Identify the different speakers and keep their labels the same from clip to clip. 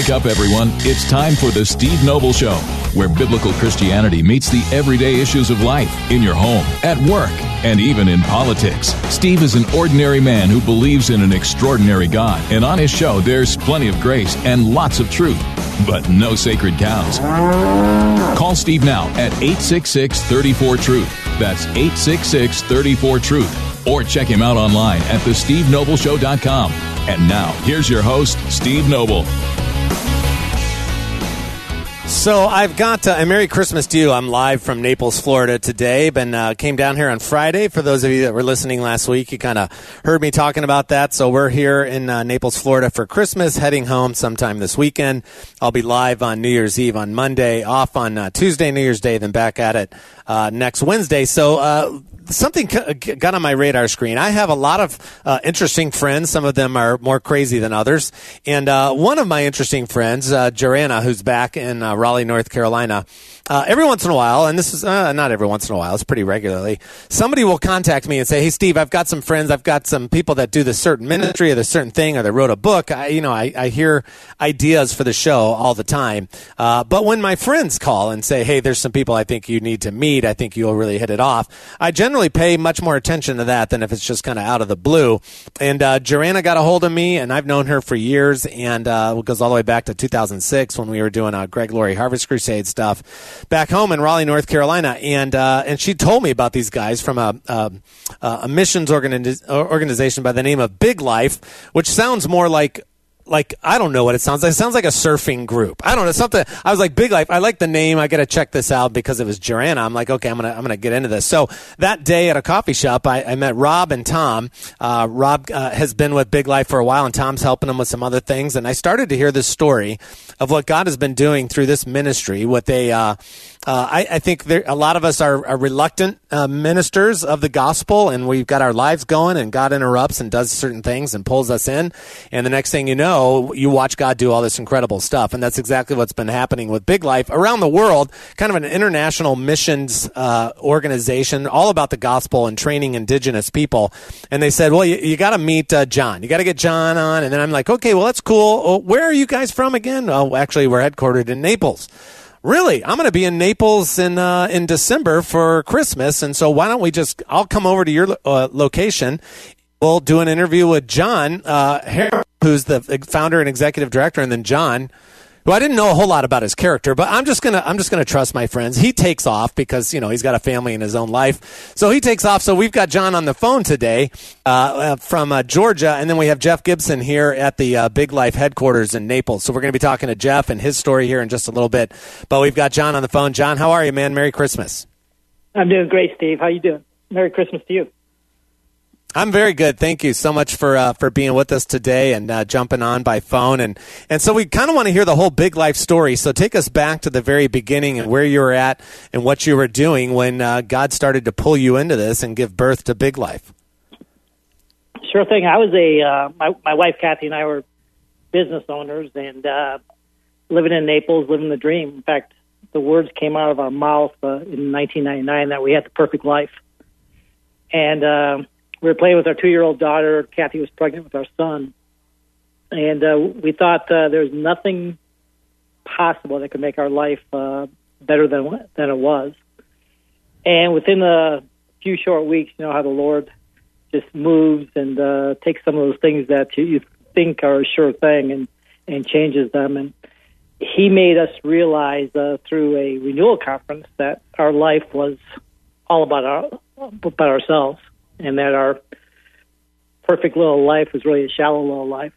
Speaker 1: Wake up, everyone. It's time for the Steve Noble Show, where biblical Christianity meets the everyday issues of life in your home, at work, and even in politics. Steve is an ordinary man who believes in an extraordinary God, and on his show, there's plenty of grace and lots of truth, but no sacred cows. Call Steve now at 866-34-TRUTH. That's 866-34-TRUTH. Or check him out online at thestevenobleshow.com. And now, here's your host, Steve Noble.
Speaker 2: So I've got a Merry Christmas to you. I'm live from Naples, Florida today. Came down here on Friday. For those of you that were listening last week, you kind of heard me talking about that. So we're here in Naples, Florida for Christmas, heading home sometime this weekend. I'll be live on New Year's Eve on Monday, off on Tuesday, New Year's Day, then back at it next Wednesday. So something got on my radar screen. I have a lot of interesting friends. Some of them are more crazy than others. And one of my interesting friends, Joanna, who's back in Raleigh, North Carolina, every once in a while, and this is not every once in a while, it's pretty regularly, somebody will contact me and say, hey, Steve, I've got some friends, I've got some people that do this certain ministry or this certain thing, or they wrote a book. I hear ideas for the show all the time. But when my friends call and say, hey, there's some people I think you need to meet, I think you'll really hit it off, I generally pay much more attention to that than if it's just kind of out of the blue. And Joanna got a hold of me, and I've known her for years, and it goes all the way back to 2006 when we were doing Greg Laurie Harvest Crusade stuff back home in Raleigh, North Carolina. And she told me about these guys from a missions organization by the name of Big Life, which sounds more like I don't know what it sounds like. It sounds like a surfing group. I don't know, something. I was like, Big Life. I like the name. I got to check this out because it was Joanna. I'm like, okay, I'm gonna get into this. So that day at a coffee shop, I met Rob and Tom. Rob has been with Big Life for a while, and Tom's helping him with some other things. And I started to hear this story of what God has been doing through this ministry. What they, I think a lot of us are reluctant ministers of the gospel, and we've got our lives going, and God interrupts and does certain things and pulls us in. And the next thing you know, you watch God do all this incredible stuff. And that's exactly what's been happening with Big Life around the world, kind of an international missions organization, all about the gospel and training indigenous people. And they said, well, you got to meet John. You got to get John on. And then I'm like, okay, well, that's cool. Oh, where are you guys from again? Oh, actually, we're headquartered in Naples. Really? I'm going to be in Naples in December for Christmas. And so why don't I'll come over to your location. We'll do an interview with John Harris, who's the founder and executive director, and then John, who I didn't know a whole lot about his character, but I'm just gonna trust my friends. He takes off because he's got a family in his own life, so he takes off. So we've got John on the phone today from Georgia, and then we have Jeff Gibson here at the Big Life headquarters in Naples. So we're going to be talking to Jeff and his story here in just a little bit. But we've got John on the phone. John, how are you, man? Merry Christmas.
Speaker 3: I'm doing great, Steve. How you doing? Merry Christmas to you.
Speaker 2: I'm very good. Thank you so much for being with us today and jumping on by phone. And so we kind of want to hear the whole Big Life story. So take us back to the very beginning and where you were at and what you were doing when God started to pull you into this and give birth to Big Life.
Speaker 3: Sure thing. I was my wife Kathy and I were business owners and living in Naples, living the dream. In fact, the words came out of our mouth in 1999 that we had the perfect life. And we were playing with our 2-year-old daughter. Kathy was pregnant with our son. And we thought there was nothing possible that could make our life better than it was. And within a few short weeks, you know how the Lord just moves and takes some of those things that you think are a sure thing and changes them. And He made us realize through a renewal conference that our life was all about ourselves, and that our perfect little life was really a shallow little life.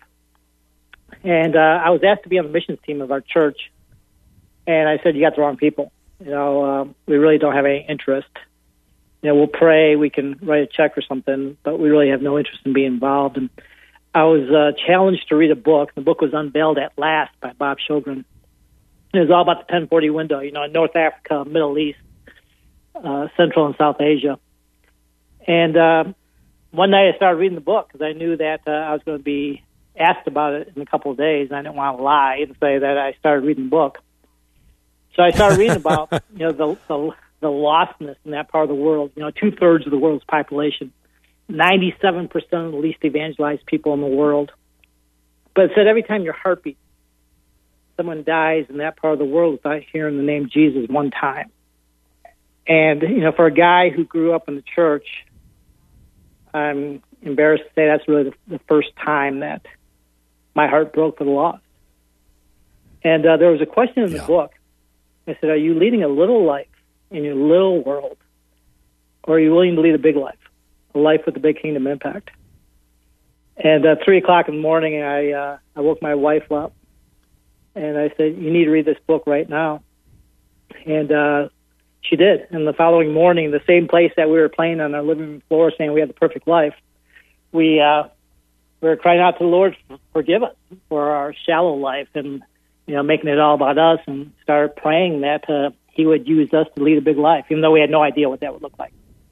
Speaker 3: And I was asked to be on the missions team of our church, and I said, you got the wrong people. We really don't have any interest. We'll pray, we can write a check or something, but we really have no interest in being involved. And I was challenged to read a book. The book was Unveiled at Last by Bob Sjogren. It was all about the 1040 window, in North Africa, Middle East, Central and South Asia. And one night I started reading the book because I knew that I was going to be asked about it in a couple of days, and I didn't want to lie and say that I started reading the book. So I started reading about the lostness in that part of the world. 2/3 of the world's population, 97% of the least evangelized people in the world. But it said every time your heart beats, someone dies in that part of the world without hearing the name Jesus one time. And, for a guy who grew up in the church, I'm embarrassed to say that's really the first time that my heart broke for the lost. And there was a question in the book. I said, are you leading a little life in your little world, or are you willing to lead a big life, a life with a big kingdom impact? And 3 o'clock in the morning, I woke my wife up, and I said, you need to read this book right now. And she did. And the following morning, the same place that we were playing on our living room floor saying we had the perfect life, we were crying out to the Lord, forgive us for our shallow life and, making it all about us, and started praying that he would use us to lead a big life, even though we had no idea what that would look like.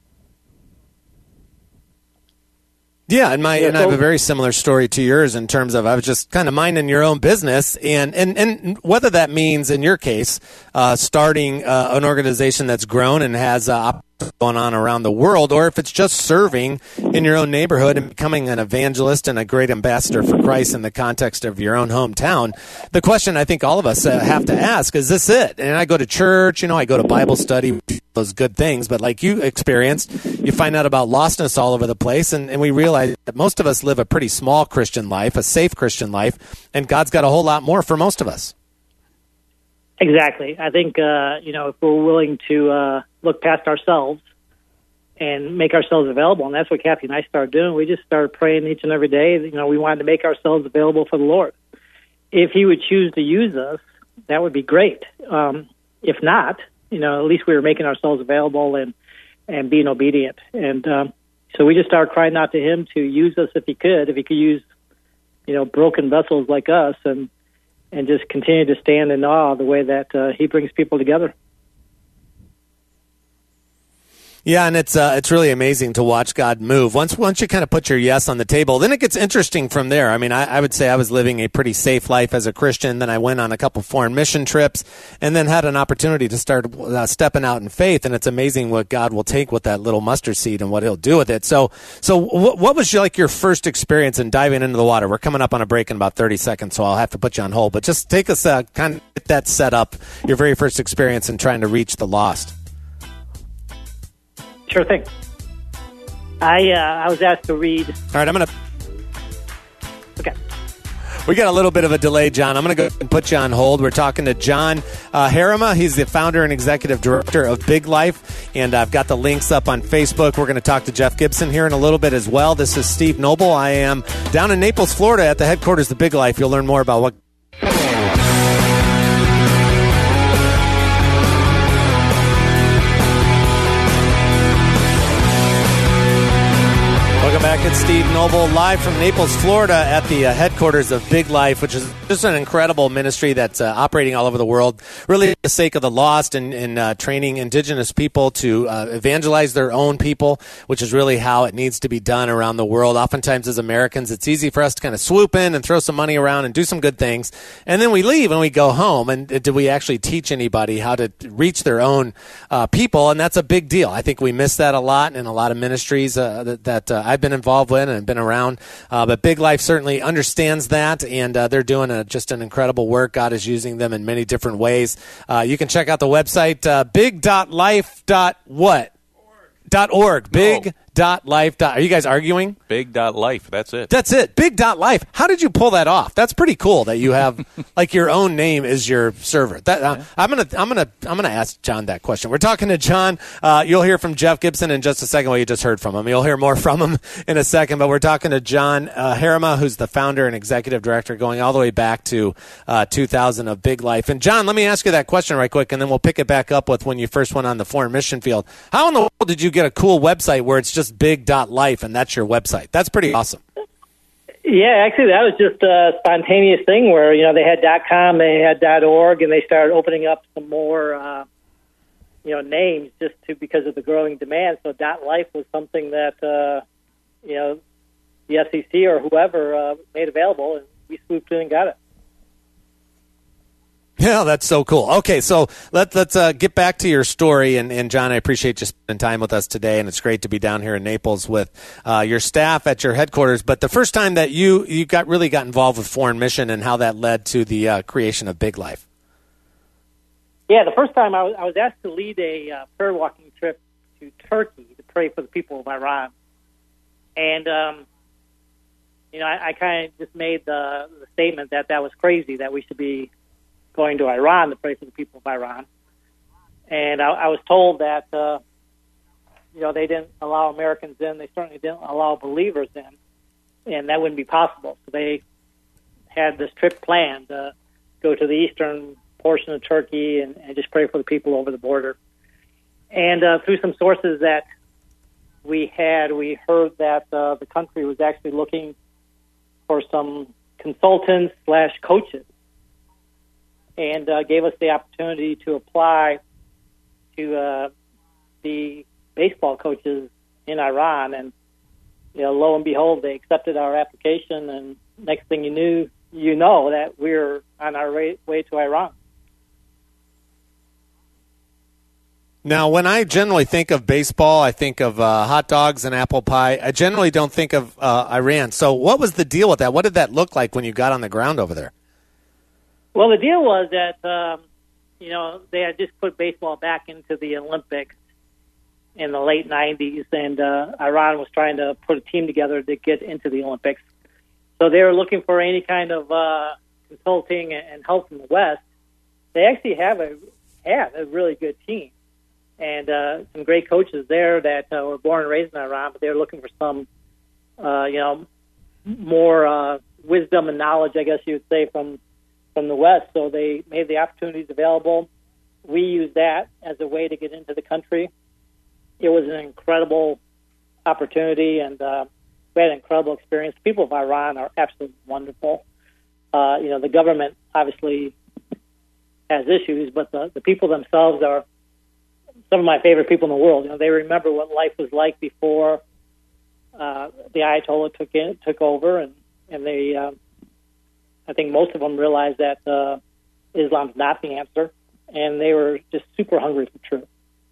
Speaker 2: Yeah, and I have a very similar story to yours in terms of I was just kind of minding your own business, and whether that means, in your case, starting an organization that's grown and has going on around the world, or if it's just serving in your own neighborhood and becoming an evangelist and a great ambassador for Christ in the context of your own hometown. The question I think all of us have to ask is this it? And I go to church, I go to Bible study, those good things, but like you experienced, you find out about lostness all over the place, and we realize that most of us live a pretty small Christian life, a safe Christian life, and God's got a whole lot more for most of us.
Speaker 3: Exactly. I think, if we're willing to look past ourselves and make ourselves available, and that's what Kathy and I started doing. We just started praying each and every day. We wanted to make ourselves available for the Lord. If he would choose to use us, that would be great. If not, at least we were making ourselves available and being obedient. And so we just started crying out to him to use us if he could use, broken vessels like us, and just continue to stand in awe of the way that he brings people together.
Speaker 2: Yeah, and it's really amazing to watch God move. Once you kind of put your yes on the table, then it gets interesting from there. I mean, I would say I was living a pretty safe life as a Christian. Then I went on a couple foreign mission trips, and then had an opportunity to start stepping out in faith. And it's amazing what God will take with that little mustard seed and what He'll do with it. So what was your first experience in diving into the water? We're coming up on a break in about 30 seconds, so I'll have to put you on hold. But just take us kind of get that set up. Your very first experience in trying to reach the lost.
Speaker 3: Sure thing. I was asked to read.
Speaker 2: All right, I'm going to...
Speaker 3: Okay.
Speaker 2: We got a little bit of a delay, John. I'm going to go and put you on hold. We're talking to John Harema. He's the founder and executive director of Big Life, and I've got the links up on Facebook. We're going to talk to Jeff Gibson here in a little bit as well. This is Steve Noble. I am down in Naples, Florida at the headquarters of Big Life. You'll learn more about what... Welcome back. It's Steve Noble, live from Naples, Florida at the headquarters of Big Life, which is just an incredible ministry that's operating all over the world, really for the sake of the lost and training indigenous people to evangelize their own people, which is really how it needs to be done around the world. Oftentimes as Americans, it's easy for us to kind of swoop in and throw some money around and do some good things, and then we leave and we go home. And do we actually teach anybody how to reach their own people? And that's a big deal. I think we miss that a lot in a lot of ministries that I've been involved with and been around. But Big Life certainly understands that, and they're doing just an incredible work. God is using them in many different ways. You can check out the website, big.life.org. Big.life. Are you guys arguing?
Speaker 4: Big.life. That's it.
Speaker 2: That's it. Big.life. How did you pull that off? That's pretty cool that you have like your own name is your server. I'm gonna ask John that question. We're talking to John. You'll hear from Jeff Gibson in just a second. Well, you just heard from him. You'll hear more from him in a second. But we're talking to John Harema, who's the founder and executive director, going all the way back to 2000 of Big Life. And John, let me ask you that question right quick, and then we'll pick it back up with when you first went on the foreign mission field. How in the world did you get a cool website where it's just big.life and that's your website? That's pretty awesome.
Speaker 3: Yeah, actually, that was just a spontaneous thing where, they had .com, they had .org, and they started opening up some more, names just because of the growing demand. So .life was something that, the SEC or whoever made available, and we swooped in and got it.
Speaker 2: Yeah, that's so cool. Okay, so let's get back to your story. And John, I appreciate you spending time with us today, and it's great to be down here in Naples with your staff at your headquarters. But the first time that you really got involved with Foreign Mission and how that led to the creation of Big Life.
Speaker 3: Yeah, the first time I was asked to lead a prayer walking trip to Turkey to pray for the people of Iran. And, I kind of just made the statement that was crazy, that we should be going to Iran to pray for the people of Iran. And I was told that, they didn't allow Americans in. They certainly didn't allow believers in, and that wouldn't be possible. So they had this trip planned to go to the eastern portion of Turkey and just pray for the people over the border. And through some sources that we heard that the country was actually looking for some consultants/coaches, and gave us the opportunity to apply to be baseball coaches in Iran. And, lo and behold, they accepted our application, and next thing you know that we're on our way to Iran.
Speaker 2: Now, when I generally think of baseball, I think of hot dogs and apple pie. I generally don't think of Iran. So what was the deal with that? What did that look like when you got on the ground over there?
Speaker 3: Well, the deal was that, they had just put baseball back into the Olympics in the late 90s, and Iran was trying to put a team together to get into the Olympics. So they were looking for any kind of consulting and help from the West. They actually have a really good team, and some great coaches there that were born and raised in Iran, but they were looking for some, more wisdom and knowledge, I guess you would say, from the West. So they made the opportunities available. We used that as a way to get into the country. It was an incredible opportunity, and we had an incredible experience. The people of Iran are absolutely wonderful. The government obviously has issues, but the people themselves are some of my favorite people in the world. They remember what life was like before the Ayatollah took over, and they, I think most of them realized that Islam's not the answer, and they were just super hungry for truth.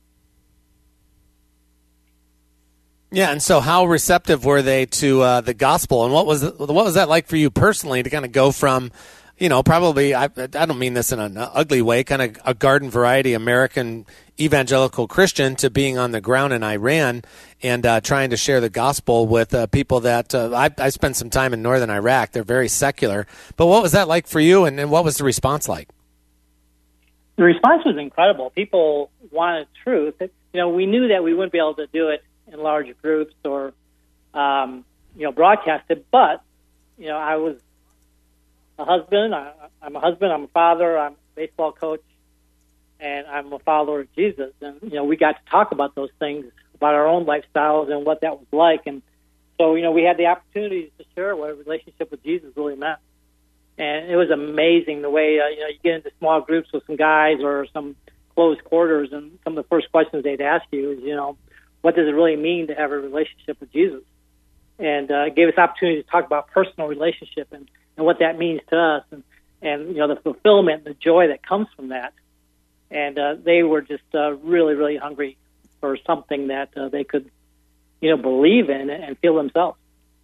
Speaker 2: Yeah, and so how receptive were they to the gospel, and what was that like for you personally to kind of go from, probably, I don't mean this in an ugly way, kind of a garden variety American evangelical Christian to being on the ground in Iran and trying to share the gospel with people that I spent some time in northern Iraq. They're very secular. But what was that like for you, and what was the response like?
Speaker 3: The response was incredible. People wanted truth. We knew that we wouldn't be able to do it in large groups or, broadcast it, but, I was a husband. I'm a husband. I'm a father. I'm a baseball coach, and I'm a follower of Jesus. And we got to talk about those things, about our own lifestyles and what that was like. And so we had the opportunity to share what a relationship with Jesus really meant. And it was amazing the way you get into small groups with some guys or some closed quarters, and some of the first questions they'd ask you is what does it really mean to have a relationship with Jesus? And it gave us opportunity to talk about personal relationship and what that means to us, and the fulfillment and the joy that comes from that. And they were just really, really hungry for something that they could, believe in and feel themselves.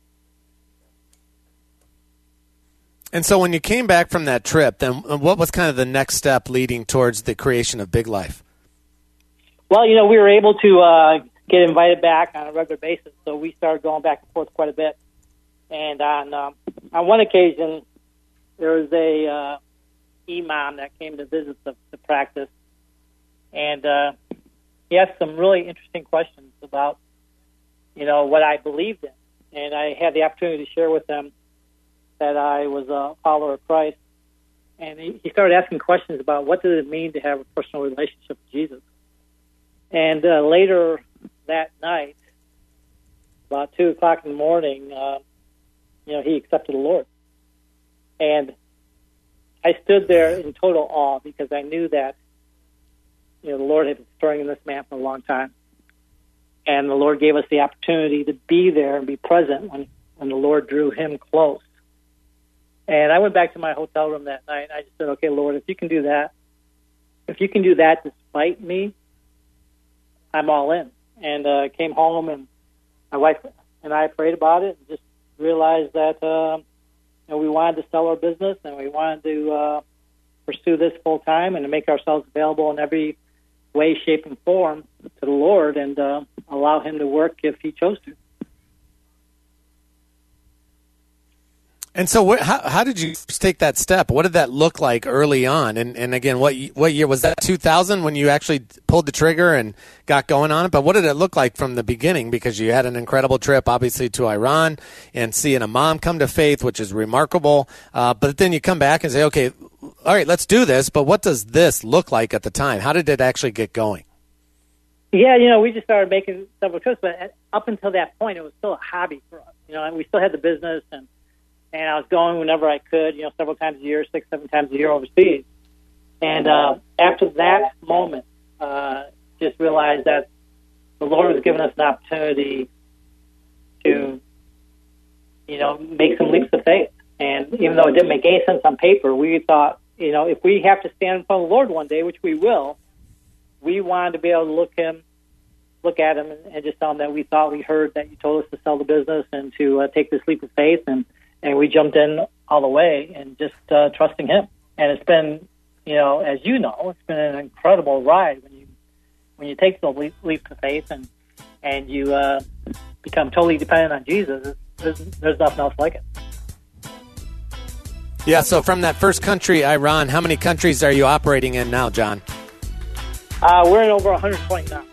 Speaker 2: And so when you came back from that trip, then what was kind of the next step leading towards the creation of Big Life?
Speaker 3: Well, we were able to get invited back on a regular basis, so we started going back and forth quite a bit. And on one occasion, there was a imam that came to visit the practice, and he asked some really interesting questions about, what I believed in. And I had the opportunity to share with them that I was a follower of Christ. And he started asking questions about what does it mean to have a personal relationship with Jesus. And later that night, about 2 o'clock in the morning, he accepted the Lord. And I stood there in total awe because I knew that, the Lord had been stirring in this man for a long time. And the Lord gave us the opportunity to be there and be present when the Lord drew him close. And I went back to my hotel room that night, and I just said, okay, Lord, if you can do that despite me, I'm all in. And I came home, and my wife and I prayed about it and just realized that we wanted to sell our business, and we wanted to pursue this full time and to make ourselves available in every way, shape, and form to the Lord, and allow Him to work if He chose to.
Speaker 2: And so how did you take that step? What did that look like early on? And again, what year was that, 2000, when you actually pulled the trigger and got going on it? But what did it look like from the beginning? Because you had an incredible trip, obviously, to Iran and seeing a mom come to faith, which is remarkable. But then you come back and say, okay, all right, let's do this. But what does this look like at the time? How did it actually get going?
Speaker 3: Yeah, we just started making several trips. But up until that point, it was still a hobby for us. And we still had the business, and I was going whenever I could, several times a year, 6-7 times a year overseas. And after that moment, just realized that the Lord was giving us an opportunity to, make some leaps of faith. And even though it didn't make any sense on paper, we thought, if we have to stand in front of the Lord one day, which we will, we wanted to be able to look at Him and just tell Him that we thought we heard that you told us to sell the business and to take this leap of faith. And we jumped in all the way and just trusting Him. And it's been, as you know, it's been an incredible ride when you take the leap of faith and you become totally dependent on Jesus. There's nothing else like it.
Speaker 2: Yeah, so from that first country, Iran, how many countries are you operating in now, John?
Speaker 3: We're in over 120 now.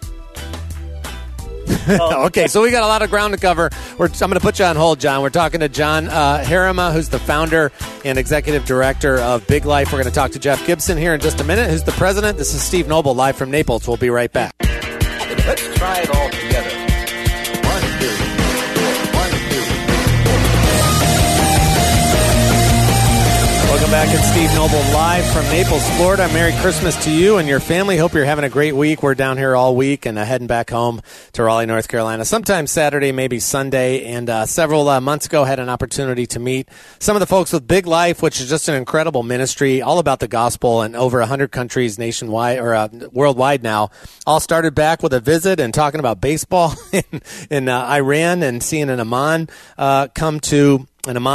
Speaker 2: Okay, so we got a lot of ground to cover. I'm going to put you on hold, John. We're talking to John Harima, who's the founder and executive director of Big Life. We're going to talk to Jeff Gibson here in just a minute, who's the president. This is Steve Noble, live from Naples. We'll be right back.
Speaker 4: Let's try it all together. 1, 2, 3, 4. 1, 2, 3, 4.
Speaker 2: Welcome back. It's Steve Noble live from Naples, Florida. Merry Christmas to you and your family. Hope you're having a great week. We're down here all week and heading back home to Raleigh, North Carolina. Sometime Saturday, maybe Sunday. And several months ago, had an opportunity to meet some of the folks with Big Life, which is just an incredible ministry, all about the gospel in over 100 countries nationwide or worldwide now. All started back with a visit and talking about baseball in Iran and seeing an imam come to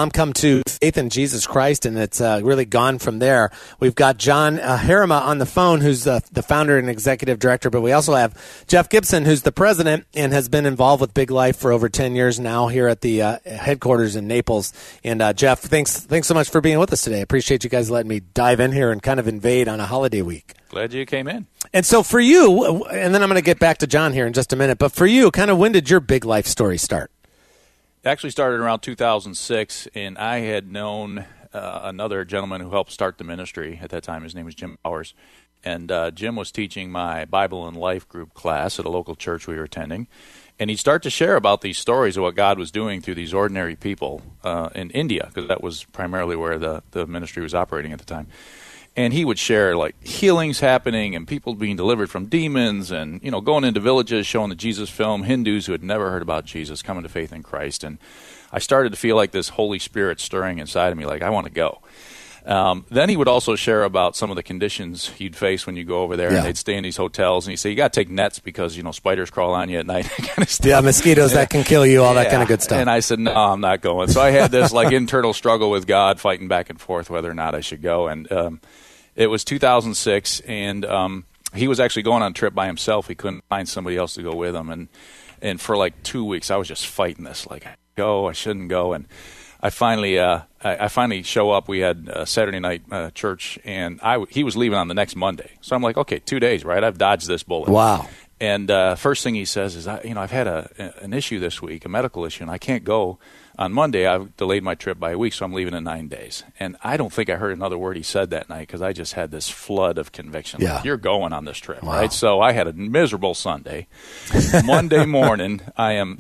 Speaker 2: faith in Jesus Christ, and it's really gone from there. We've got John Harima on the phone, who's the founder and executive director, but we also have Jeff Gibson, who's the president and has been involved with Big Life for over 10 years now here at the headquarters in Naples. And Jeff, thanks so much for being with us today. I appreciate you guys letting me dive in here and kind of invade on a holiday week.
Speaker 5: Glad you came in.
Speaker 2: And so for you, and then I'm going to get back to John here in just a minute, but for you, kind of when did your Big Life story start?
Speaker 5: It actually started around 2006, and I had known another gentleman who helped start the ministry at that time. His name was Jim Powers. And Jim was teaching my Bible and Life group class at a local church we were attending. And he'd start to share about these stories of what God was doing through these ordinary people in India, because that was primarily where the ministry was operating at the time. And he would share, like, healings happening and people being delivered from demons and, going into villages, showing the Jesus film, Hindus who had never heard about Jesus coming to faith in Christ. And I started to feel like this Holy Spirit stirring inside of me, like, I want to go. Then he would also share about some of the conditions you'd face when you go over there. Yeah. And they'd stay in these hotels. And he'd say, you got to take nets because, spiders crawl on you at night. Kind of stuff.
Speaker 2: Yeah, mosquitoes that can kill you, all that kind of good stuff.
Speaker 5: And I said, no, I'm not going. So I had this, internal struggle with God, fighting back and forth whether or not I should go. And it was 2006, and he was actually going on a trip by himself. He couldn't find somebody else to go with him. And for 2 weeks, I was just fighting this, I go, I shouldn't go. And I finally show up. We had a Saturday night church, and he was leaving on the next Monday. So I'm like, okay, 2 days, right? I've dodged this bullet.
Speaker 2: Wow.
Speaker 5: And first thing he says is, I've had an issue this week, a medical issue, and I can't go on Monday. I've delayed my trip by a week, so I'm leaving in 9 days. And I don't think I heard another word he said that night because I just had this flood of conviction.
Speaker 2: Yeah.
Speaker 5: You're going on this trip,
Speaker 2: wow.
Speaker 5: Right? So I had a miserable Sunday. Monday morning, I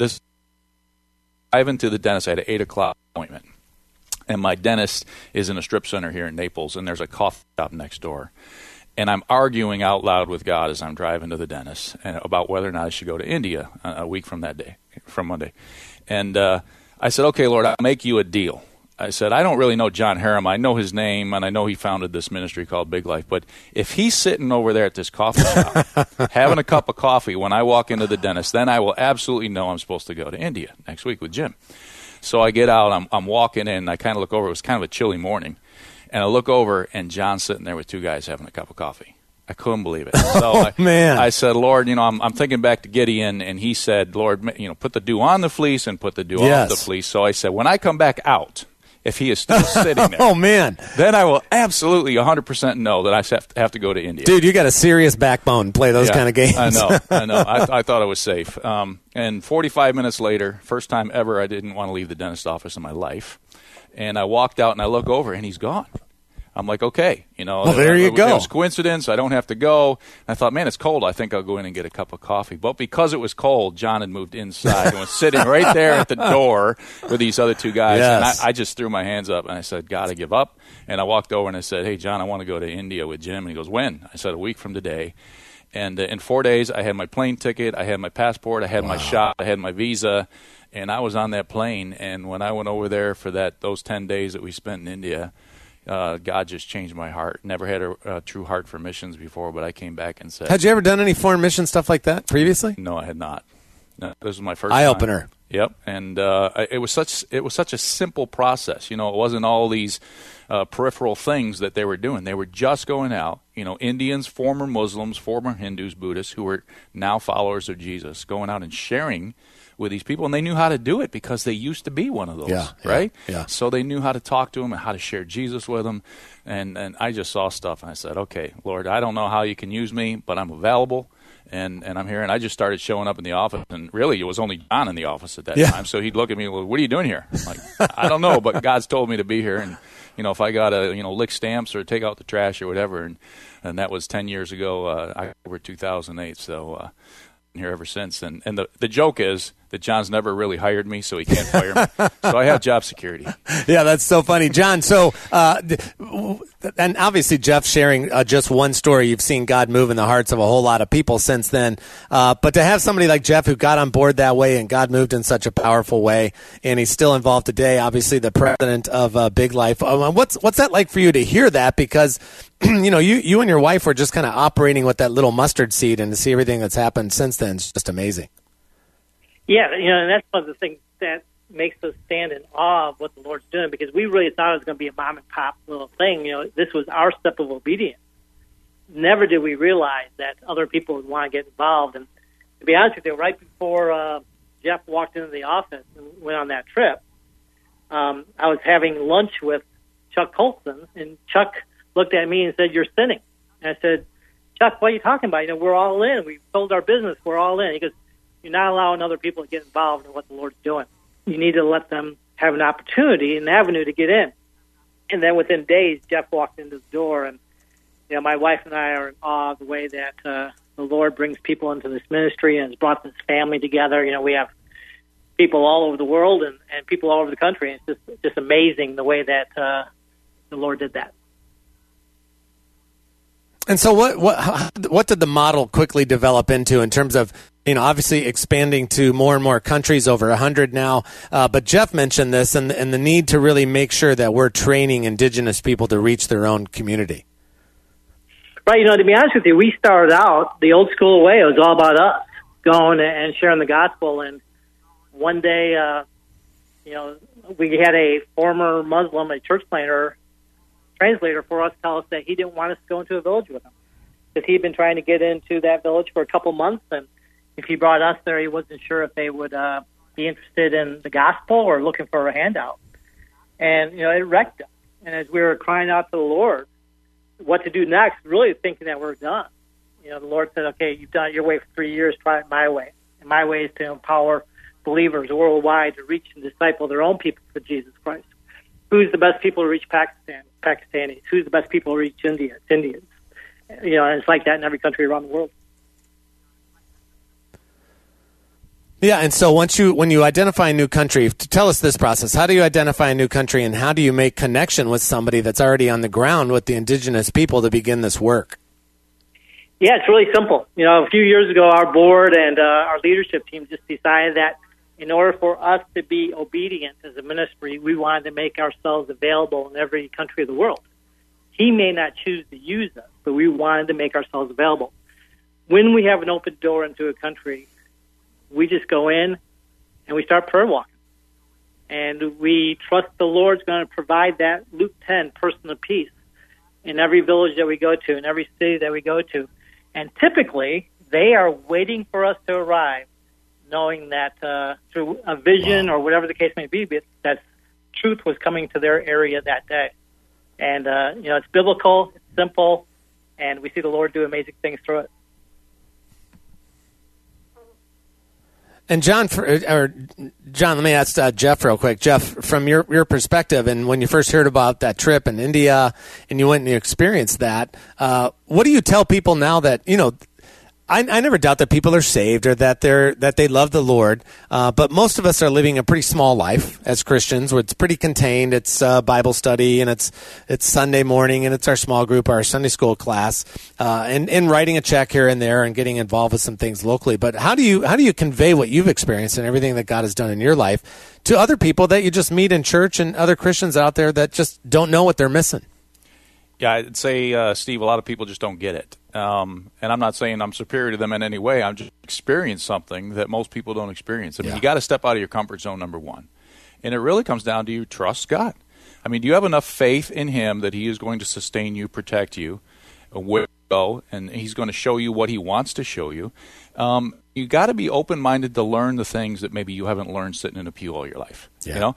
Speaker 5: drive into the dentist. I had an 8 o'clock appointment. And my dentist is in a strip center here in Naples, and there's a coffee shop next door. And I'm arguing out loud with God as I'm driving to the dentist about whether or not I should go to India a week from that day, from Monday. And I said, okay, Lord, I'll make you a deal. I said, I don't really know John Harem. I know his name, and I know he founded this ministry called Big Life. But if he's sitting over there at this coffee shop having a cup of coffee when I walk into the dentist, then I will absolutely know I'm supposed to go to India next week with Jim. So I get out. I'm walking in. I kind of look over. It was kind of a chilly morning. And I look over, and John's sitting there with two guys having a cup of coffee. I couldn't believe it. So
Speaker 2: man.
Speaker 5: I said, Lord, I'm thinking back to Gideon, and he said, Lord, put the dew on the fleece and put the dew off the fleece. So I said, when I come back out, if he is still sitting there,
Speaker 2: oh man,
Speaker 5: then I will absolutely 100% know that I have to go to India.
Speaker 2: Dude, you got a serious backbone to play those kind of games.
Speaker 5: I know. I thought I was safe. And 45 minutes later, first time ever, I didn't want to leave the dentist office in my life. And I walked out, and I look over, and he's gone. I'm like, okay,
Speaker 2: well, there you go.
Speaker 5: It was coincidence. I don't have to go. And I thought, man, it's cold. I think I'll go in and get a cup of coffee. But because it was cold, John had moved inside and was sitting right there at the door with these other two guys.
Speaker 2: Yes.
Speaker 5: And I just threw my hands up, and I said, God, I give up. And I walked over, and I said, hey, John, I want to go to India with Jim. And he goes, when? I said, a week from today. And in 4 days, I had my plane ticket, I had my passport, I had my shot, I had my visa, and I was on that plane. And when I went over there for those 10 days that we spent in India, God just changed my heart. Never had a true heart for missions before, but I came back and said,
Speaker 2: had you ever done any foreign mission stuff like that previously?
Speaker 5: No, I had not. No, this was my first
Speaker 2: eye-opener.
Speaker 5: Yep, and it was such a simple process. It wasn't all these peripheral things that they were doing. They were just going out. Indians, former Muslims, former Hindus, Buddhists, who were now followers of Jesus, going out and sharing with these people, and they knew how to do it because they used to be one of those, right?
Speaker 2: Yeah.
Speaker 5: So they knew how to talk to them and how to share Jesus with them, and I just saw stuff, and I said, okay, Lord, I don't know how you can use me, but I'm available, and I'm here, and I just started showing up in the office, and really it was only John in the office at that time, so he'd look at me, well, what are you doing here? I'm like, I don't know, but God's told me to be here, and if I got to lick stamps or take out the trash or whatever, and that was 10 years ago, October 2008, so I'm here ever since, and the joke is that John's never really hired me, so he can't fire me. So I have job security.
Speaker 2: Yeah, that's so funny. John, so, and obviously Jeff sharing just one story, you've seen God move in the hearts of a whole lot of people since then. But to have somebody like Jeff who got on board that way and God moved in such a powerful way, and he's still involved today, obviously the president of Big Life. What's that like for you to hear that? Because, you and your wife were just kind of operating with that little mustard seed, and to see everything that's happened since then is just amazing.
Speaker 3: Yeah, and that's one of the things that makes us stand in awe of what the Lord's doing, because we really thought it was going to be a mom and pop little thing. This was our step of obedience. Never did we realize that other people would want to get involved. And to be honest with you, right before Jeff walked into the office and went on that trip, I was having lunch with Chuck Colson, and Chuck looked at me and said, "You're sinning." And I said, "Chuck, what are you talking about? We're all in. We've sold our business. We're all in." He goes, "You're not allowing other people to get involved in what the Lord's doing. You need to let them have an opportunity, an avenue to get in." And then within days, Jeff walked into the door, and my wife and I are in awe of the way that the Lord brings people into this ministry and has brought this family together. We have people all over the world and people all over the country. And it's just amazing the way that the Lord did that.
Speaker 2: And so what did the model quickly develop into in terms of, obviously expanding to more and more countries, over 100 now. But Jeff mentioned this and the need to really make sure that we're training indigenous people to reach their own community.
Speaker 3: Right. To be honest with you, we started out the old school way. It was all about us going and sharing the gospel. And one day, we had a former Muslim, a church planter, translator for us, tell us that he didn't want us to go into a village with him, because he'd been trying to get into that village for a couple months, and if he brought us there, he wasn't sure if they would be interested in the gospel or looking for a handout. And it wrecked us. And as we were crying out to the Lord what to do next, really thinking that we're done, the Lord said, "Okay, you've done it your way for 3 years, try it my way." And my way is to empower believers worldwide to reach and disciple their own people for Jesus Christ. Who's the best people to reach Pakistan? Pakistanis. Who's the best people to reach India? It's Indians. And it's like that in every country around the world.
Speaker 2: Yeah, and so when you identify a new country, tell us this process. How do you identify a new country, and how do you make connection with somebody that's already on the ground with the indigenous people to begin this work? Yeah,
Speaker 3: it's really simple. A few years ago, our board and our leadership team just decided that in order for us to be obedient as a ministry, we wanted to make ourselves available in every country of the world. He may not choose to use us, but we wanted to make ourselves available. When we have an open door into a country, we just go in and we start prayer walking. And we trust the Lord's going to provide that Luke 10 person of peace in every village that we go to, in every city that we go to. And typically, they are waiting for us to arrive, knowing that through a vision or whatever the case may be, that truth was coming to their area that day. And, it's biblical, it's simple, and we see the Lord do amazing things through it.
Speaker 2: And John, let me ask Jeff real quick. Jeff, from your perspective, and when you first heard about that trip in India and you went and you experienced that, what do you tell people now that, I never doubt that people are saved or that they love the Lord, but most of us are living a pretty small life as Christians. It's pretty contained. It's Bible study, and it's Sunday morning, and it's our small group, our Sunday school class, and writing a check here and there, and getting involved with some things locally. But how do you convey what you've experienced and everything that God has done in your life to other people that you just meet in church and other Christians out there that just don't know what they're missing?
Speaker 5: Yeah, I'd say, Steve, a lot of people just don't get it. And I'm not saying I'm superior to them in any way. I'm just experiencing something that most people don't experience. I mean, you got to step out of your comfort zone, number one. And it really comes down to you trust God. I mean, do you have enough faith in Him that He is going to sustain you, protect you, where you go, and He's going to show you what He wants to show you? You got to be open-minded to learn the things that maybe you haven't learned sitting in a pew all your life. Yeah.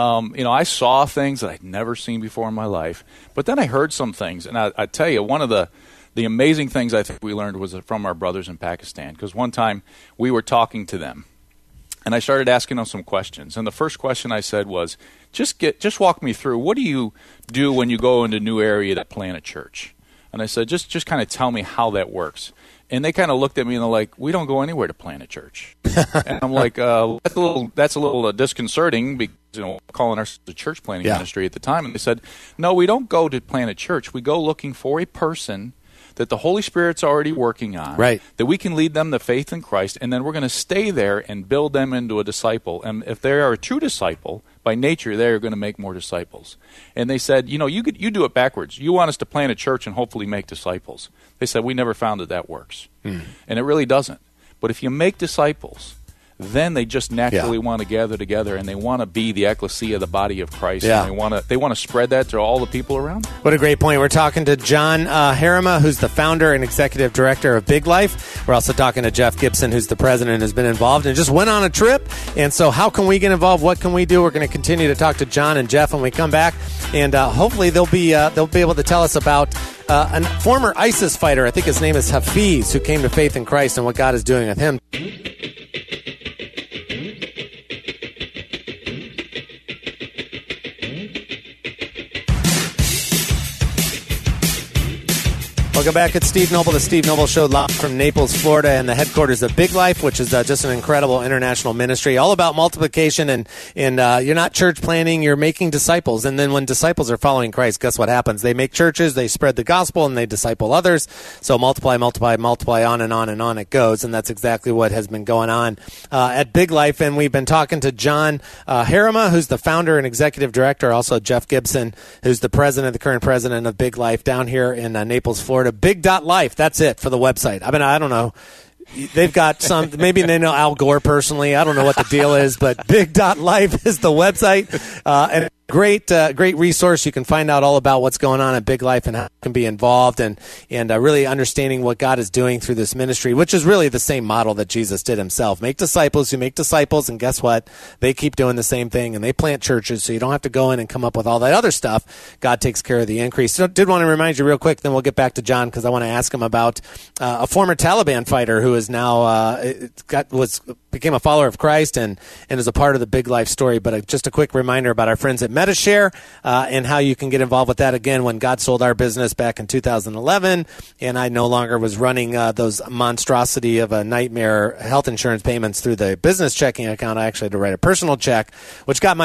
Speaker 5: I saw things that I'd never seen before in my life, but then I heard some things, and I tell you, one of the amazing things I think we learned was from our brothers in Pakistan, because one time we were talking to them, and I started asking them some questions, and the first question I said was, just walk me through, what do you do when you go into a new area to plant a church? And I said, just kind of tell me how that works. And they kind of looked at me and they're like, we don't go anywhere to plant a church. And I'm like, that's a little disconcerting, because calling ourselves the church planting ministry at the time. And they said, no, we don't go to plant a church. We go looking for a person that the Holy Spirit's already working on, right, that we can lead them to faith in Christ, and then we're going to stay there and build them into a disciple. And if they are a true disciple, by nature, they are going to make more disciples. And they said, you do it backwards. You want us to plant a church and hopefully make disciples. They said, we never found that works. And it really doesn't. But if you make disciples, then they just naturally want to gather together, and they want to be the ecclesia, the body of Christ. And they want to spread that to all the people around.
Speaker 2: What a great point. We're talking to John Harima, who's the founder and executive director of Big Life. We're also talking to Jeff Gibson, who's the president and has been involved and just went on a trip. And so how can we get involved? What can we do? We're going to continue to talk to John and Jeff when we come back, and hopefully they'll be able to tell us about a former ISIS fighter. I think his name is Hafiz, who came to faith in Christ and what God is doing with him. Welcome back. It's Steve Noble, the Steve Noble Show, live from Naples, Florida, and the headquarters of Big Life, which is just an incredible international ministry, all about multiplication. And you're not church planting, you're making disciples. And then when disciples are following Christ, guess what happens? They make churches, they spread the gospel, and they disciple others. So multiply, on and on and on it goes. And that's exactly what has been going on at Big Life. And we've been talking to John Harima, who's the founder and executive director, also Jeff Gibson, who's the current president of Big Life down here in Naples, Florida. Big.life, that's it for the website. I mean, I don't know. They've got some, maybe they know Al Gore personally. I don't know what the deal is, but Big.life is the website. And great resource. You can find out all about what's going on at Big Life and how you can be involved and really understanding what God is doing through this ministry, which is really the same model that Jesus did himself. Make disciples who make disciples, and guess what? They keep doing the same thing, and they plant churches, so you don't have to go in and come up with all that other stuff. God takes care of the increase. So I did want to remind you real quick, then we'll get back to John, because I want to ask him about a former Taliban fighter who is now became a follower of Christ and is a part of the Big Life story. But just a quick reminder about our friends at MediShare and how you can get involved with that. Again, when God sold our business back in 2011, and I no longer was running those monstrosity of a nightmare health insurance payments through the business checking account, I actually had to write a personal check, which got my attention.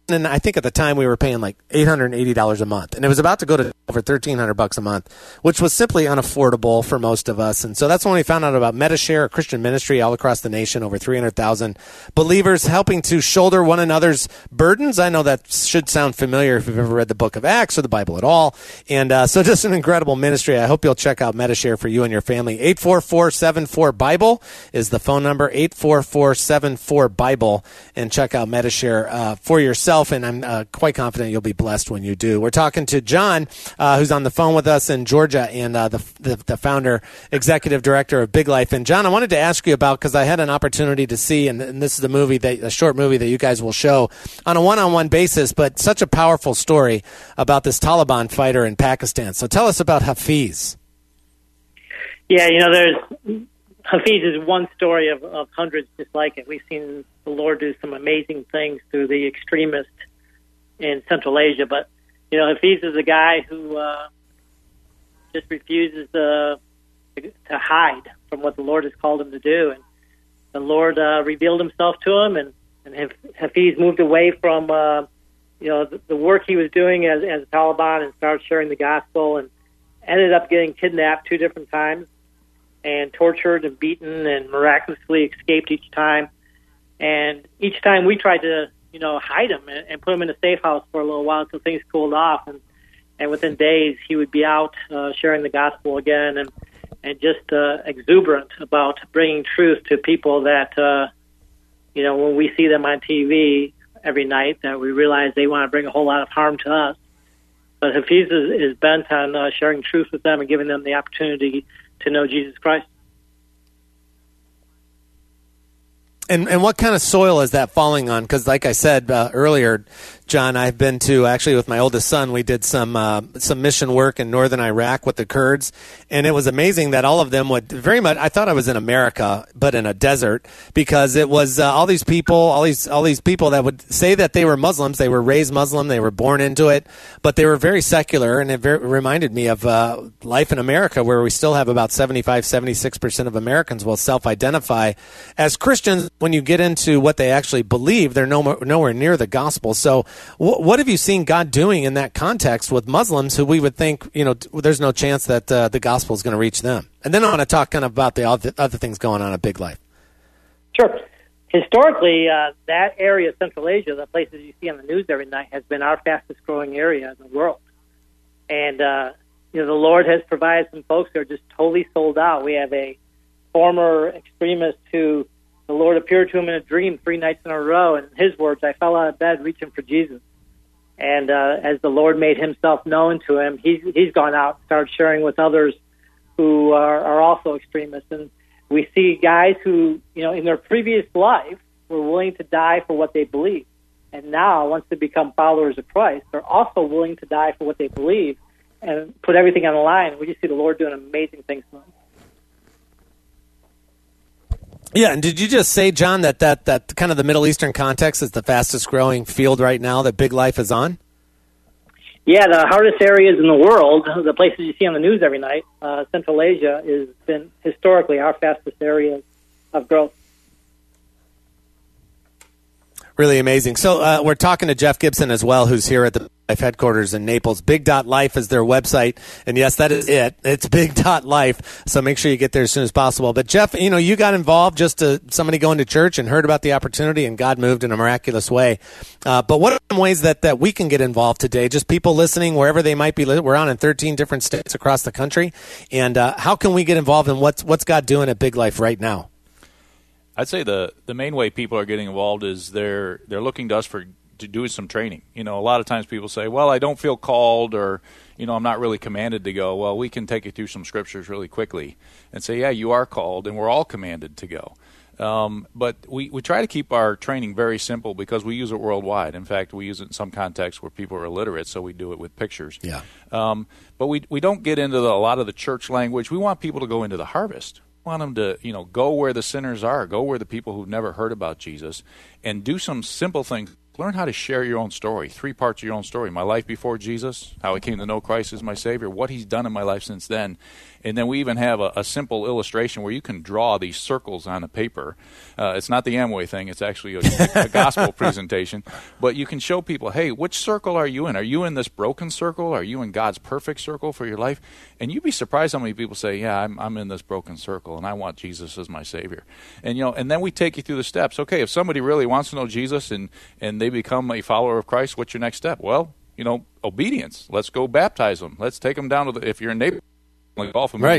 Speaker 2: And I think at the time we were paying like $880 a month, and it was about to go to over $1,300 a month, which was simply unaffordable for most of us. And so that's when we found out about Medi-Share, a Christian ministry all across the nation, over 300,000 believers helping to shoulder one another's burdens. I know that should sound familiar if you've ever read the book of Acts or the Bible at all. And so just an incredible ministry. I hope you'll check out Medi-Share for you and your family. 844-74-BIBLE is the phone number, 844-74-BIBLE, and check out Medi-Share for yourself. And I'm quite confident you'll be blessed when you do. We're talking to John, who's on the phone with us in Georgia, and the founder, executive director of Big Life. And John, I wanted to ask you about, because I had an opportunity to see, and this is a short movie that you guys will show on a one-on-one basis, but such a powerful story about this Taliban fighter in Pakistan. So tell us about Hafiz.
Speaker 3: Yeah, Hafiz is one story of hundreds just like it. We've seen the Lord do some amazing things through the extremists in Central Asia. But, Hafiz is a guy who just refuses to hide from what the Lord has called him to do. And the Lord revealed himself to him, and Hafiz moved away from, the work he was doing as a Taliban and started sharing the gospel, and ended up getting kidnapped 2 different times and tortured and beaten, and miraculously escaped each time. And each time we tried to, hide him and put him in a safe house for a little while until things cooled off. And within days, he would be out sharing the gospel again, and just exuberant about bringing truth to people that, when we see them on TV every night, that we realize they want to bring a whole lot of harm to us. But Hafiz is bent on sharing truth with them and giving them the opportunity to know Jesus Christ.
Speaker 2: And what kind of soil is that falling on? Because like I said earlier, John, I've been to, actually with my oldest son, we did some mission work in northern Iraq with the Kurds, and it was amazing that all of them would very much, I thought I was in America, but in a desert, because it was all these people that would say that they were Muslims, they were raised Muslim, they were born into it, but they were very secular, and it reminded me of life in America, where we still have about 76% of Americans will self-identify as Christians. When you get into what they actually believe, they're nowhere near the gospel. So what have you seen God doing in that context with Muslims who we would think, there's no chance that the gospel is going to reach them? And then I want to talk kind of about the other things going on at Big Life. Sure.
Speaker 3: Historically, that area of Central Asia, the places you see on the news every night, has been our fastest growing area in the world. And, the Lord has provided some folks who are just totally sold out. We have a former extremist who the Lord appeared to him in a dream 3 nights in a row, and his words, I fell out of bed reaching for Jesus. And as the Lord made himself known to him, he's gone out and started sharing with others who are also extremists. And we see guys who, in their previous life were willing to die for what they believe. And now, once they become followers of Christ, they're also willing to die for what they believe and put everything on the line. We just see the Lord doing amazing things for them.
Speaker 2: Yeah, and did you just say, John, that kind of the Middle Eastern context is the fastest growing field right now that Big Life is on?
Speaker 3: Yeah, the hardest areas in the world, the places you see on the news every night, Central Asia has been historically our fastest area of growth.
Speaker 2: Really amazing. So we're talking to Jeff Gibson as well, who's here at the Life headquarters in Naples. Big.life is their website. And yes, that is it. It's Big.life. So make sure you get there as soon as possible. But Jeff, you got involved just somebody going to church and heard about the opportunity, and God moved in a miraculous way. But what are some ways that we can get involved today? Just people listening wherever they might be. We're on in 13 different states across the country. And how can we get involved in what's God doing at Big Life right now?
Speaker 5: I'd say the main way people are getting involved is they're looking to us to do some training. A lot of times people say, well, I don't feel called, or, I'm not really commanded to go. Well, we can take you through some scriptures really quickly and say, yeah, you are called, and we're all commanded to go. But we try to keep our training very simple because we use it worldwide. In fact, we use it in some contexts where people are illiterate, so we do it with pictures.
Speaker 2: Yeah.
Speaker 5: But we don't get into a lot of the church language. We want people to go into the harvest. We want them to, go where the sinners are, go where the people who've never heard about Jesus, and do some simple things Learn how to share your own story, 3 parts of your own story. My life before Jesus, how I came to know Christ as my Savior, what He's done in my life since then. And then we even have a simple illustration where you can draw these circles on a paper. It's not the Amway thing. It's actually a gospel presentation. But you can show people, hey, which circle are you in? Are you in this broken circle? Are you in God's perfect circle for your life? And you'd be surprised how many people say, yeah, I'm in this broken circle, and I want Jesus as my Savior. And and then we take you through the steps. Okay, if somebody really wants to know Jesus and they become a follower of Christ, what's your next step? Well, obedience. Let's go baptize them. Let's take them down to if you're in Naples, like golf,
Speaker 2: right.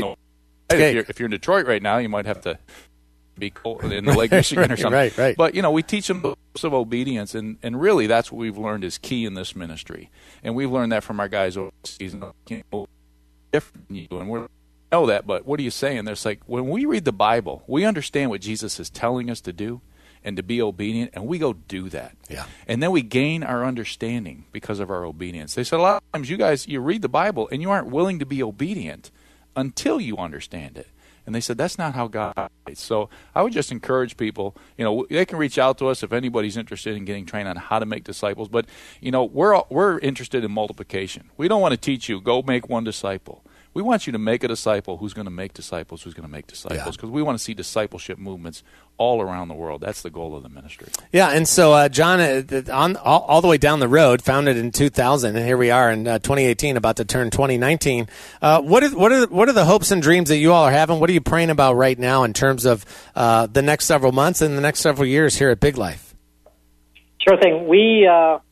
Speaker 5: If you're in Detroit right now, you might have to be in the Lake Michigan or something.
Speaker 2: Right.
Speaker 5: But we teach them of obedience, and really that's what we've learned is key in this ministry. And we've learned that from our guys overseas. Different than you, and we know that. But what are you saying? There's when we read the Bible, we understand what Jesus is telling us to do and to be obedient, and we go do that.
Speaker 2: Yeah.
Speaker 5: And then we gain our understanding because of our obedience. They said a lot of times you read the Bible and you aren't willing to be obedient until you understand it. And they said, that's not how God is. So I would just encourage people, they can reach out to us if anybody's interested in getting trained on how to make disciples. But, we're interested in multiplication. We don't want to teach you, go make one disciple. We want you to make a disciple who's going to make disciples, who's going to make disciples, because we want to see discipleship movements all around the world. That's the goal of the ministry.
Speaker 2: Yeah, and so, John, all the way down the road, founded in 2000, and here we are in 2018, about to turn 2019. What are the hopes and dreams that you all are having? What are you praying about right now in terms of the next several months and the next several years here at Big Life?
Speaker 3: Sure thing. We,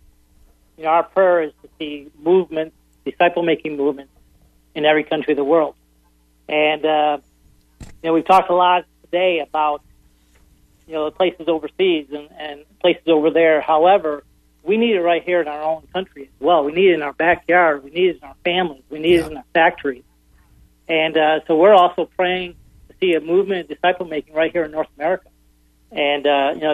Speaker 3: our prayer is to see movements, disciple-making movements, in every country of the world. And, we've talked a lot today about, the places overseas and places over there. However, we need it right here in our own country as well. We need it in our backyard. We need it in our families. We need it in our factories. And so we're also praying to see a movement of disciple-making right here in North America. And,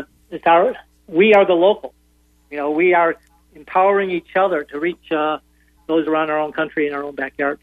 Speaker 3: we are the local. We are empowering each other to reach those around our own country and our own backyards.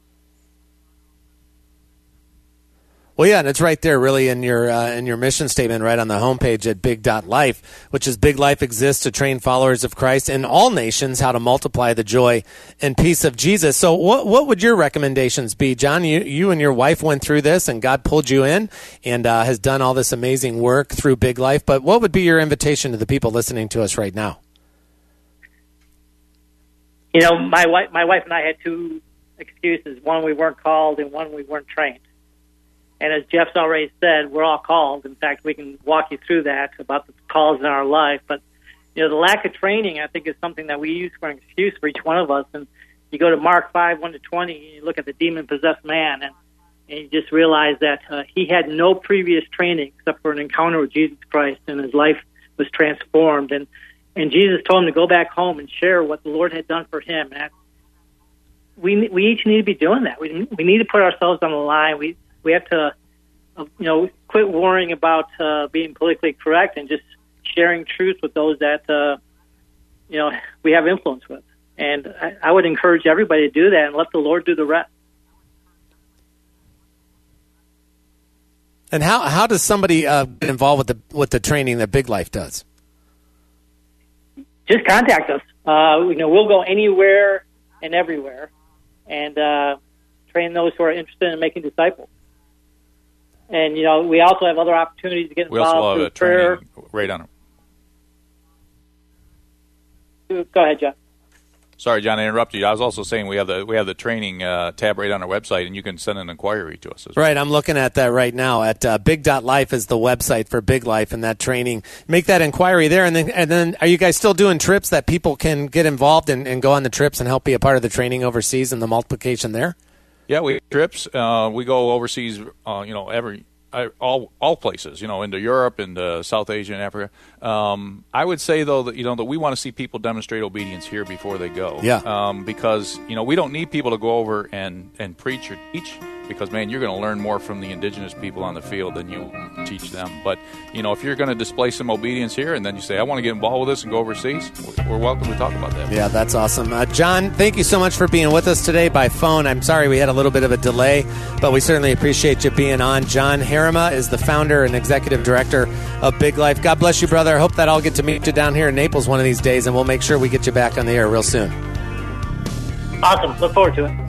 Speaker 2: Well, yeah, and it's right there really in your mission statement right on the homepage at big.life, which is Big Life exists to train followers of Christ in all nations how to multiply the joy and peace of Jesus. So what would your recommendations be, John? You and your wife went through this, and God pulled you in and has done all this amazing work through Big Life. But what would be your invitation to the people listening to us right now?
Speaker 3: My wife and I had 2 excuses. One, we weren't called, and one, we weren't trained. And as Jeff's already said, we're all called. In fact, we can walk you through that about the calls in our life. But, the lack of training, I think, is something that we use for an excuse for each one of us. And you go to Mark 5, 1-20, and you look at the demon-possessed man, and you just realize that he had no previous training except for an encounter with Jesus Christ, and his life was transformed. And Jesus told him to go back home and share what the Lord had done for him. And we each need to be doing that. We need to put ourselves on the line. We have to, quit worrying about being politically correct and just sharing truth with those that, we have influence with. And I would encourage everybody to do that and let the Lord do the rest.
Speaker 2: And how does somebody get involved with the training that Big Life does?
Speaker 3: Just contact us. We'll go anywhere and everywhere and train those who are interested in making disciples. And, we also have other opportunities to get involved.
Speaker 5: We also have a training right on it.
Speaker 3: Go ahead, John.
Speaker 5: Sorry, John, I interrupted you. I was also saying we have the training tab right on our website, and you can send an inquiry to us as well.
Speaker 2: Right, I'm looking at that right now. At big.life is the website for Big Life and that training. Make that inquiry there, and then are you guys still doing trips that people can get involved and go on the trips and help be a part of the training overseas and the multiplication there? Yeah,
Speaker 5: we have trips. We go overseas, all places, into Europe, into South Asia and Africa. I would say, though, that, that we want to see people demonstrate obedience here before they go.
Speaker 2: Yeah.
Speaker 5: Because, we don't need people to go over and preach or teach. because, man, you're going to learn more from the indigenous people on the field than you teach them. But, if you're going to display some obedience here and then you say, I want to get involved with this and go overseas, we're welcome to talk about that.
Speaker 2: Yeah, that's awesome. John, thank you so much for being with us today by phone. I'm sorry we had a little bit of a delay, but we certainly appreciate you being on. John Harima is the founder and executive director of Big Life. God bless you, brother. I hope that I'll get to meet you down here in Naples one of these days, and we'll make sure we get you back on the air real soon.
Speaker 3: Awesome. Look forward to it.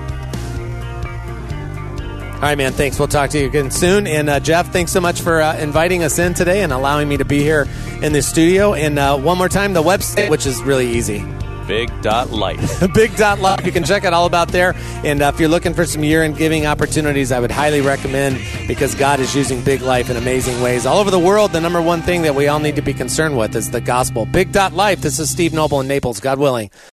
Speaker 2: All right, man. Thanks. We'll talk to you again soon. And Jeff, thanks so much for inviting us in today and allowing me to be here in the studio. And one more time, the website, which is really easy.
Speaker 5: Big.life.
Speaker 2: Big.life. You can check it all about there. And if you're looking for some year-end giving opportunities, I would highly recommend, because God is using Big Life in amazing ways. All over the world, the number one thing that we all need to be concerned with is the gospel. Big.life. This is Steve Noble in Naples, God willing.